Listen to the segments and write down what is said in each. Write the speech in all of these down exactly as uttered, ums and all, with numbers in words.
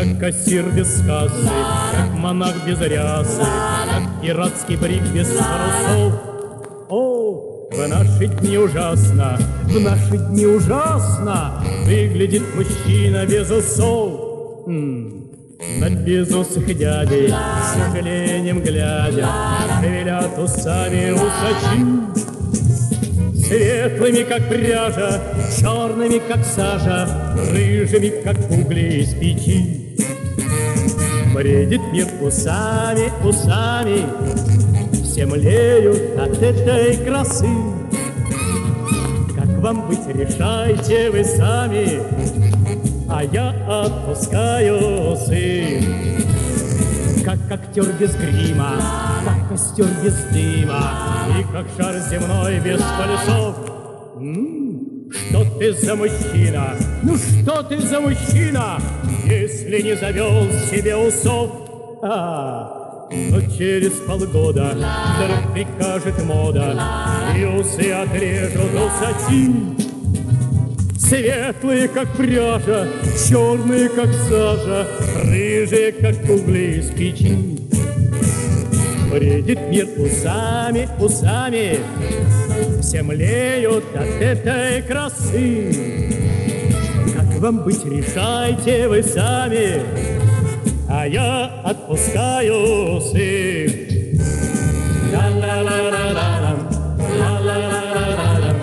как кассир без кассы, как монах без рясы, как пиратский брик без парусов. О, в наши дни ужасно, в наши дни ужасно выглядит мужчина без усов. М-м. На безусых дядей, с сожалением глядя, шевелят усами усачи. Светлыми, как пряжа, черными, как сажа, рыжими, как угли из печи. Бредит мир усами, усами, все млеют от этой красы. Как вам быть, решайте вы сами, а я отпускаю усы. Как актер без грима, как костер без дыма, и как шар земной без колесов. М-м, что ты за мужчина? Ну что ты за мужчина, если не завел себе усов? А, но через полгода вдруг прикажет мода, и усы отрежут усачи. Светлые, как пряжа, черные, как сажа, рыжие, как угли из печи. Бредит мир усами, усами, все млеют от этой красы. Как вам быть, решайте вы сами, а я отпускаю усы. Ла-ла-ла-ла-ла-ла, ла-ла-ла-ла-ла-ла.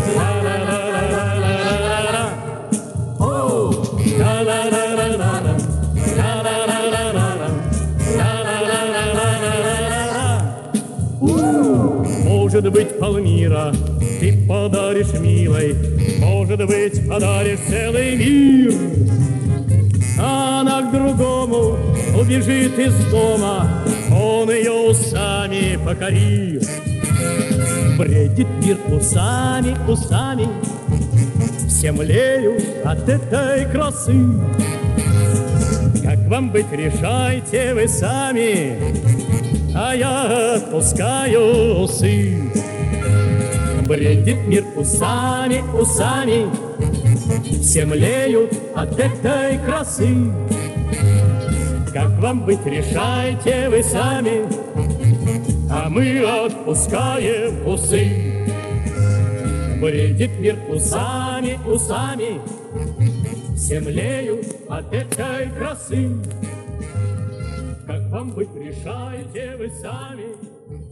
Может быть, полмира ты подаришь милой, может быть, подаришь целый мир. А она к другому убежит из дома, он ее усами покорит. Бредит мир усами, усами, все млеют от этой красы. Как вам быть, решайте вы сами, а я отпускаю усы. Бредит мир усами, усами, все млеют от этой красы. Как вам быть, решайте вы сами, а мы отпускаем усы. Бредит мир усами, усами, все млеют от этой красы. Как вам быть, решайте вы сами.